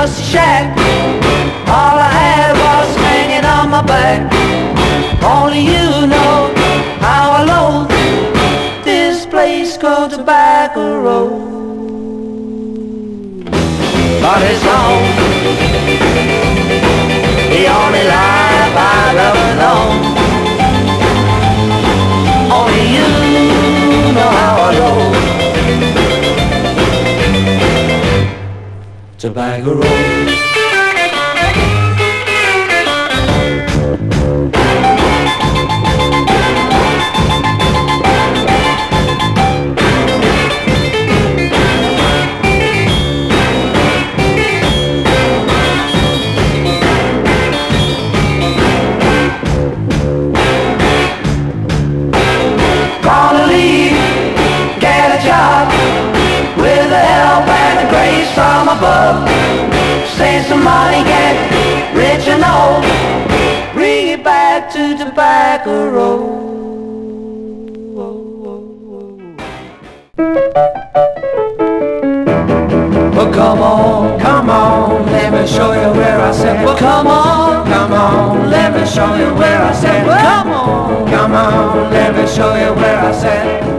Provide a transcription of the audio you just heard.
dusty shack. All I had was hanging on my back. Only you know how I loathe this place called Tobacco Road. But it's home, the only life I've ever known. Only you know how I loathe Tobacco Road. From above, save some money, get rich and old, bring it back to Tobacco Road. Well, come on, let me show you where I said. Well, come on, let me show you where I said. Well, come on, let me show you where I said.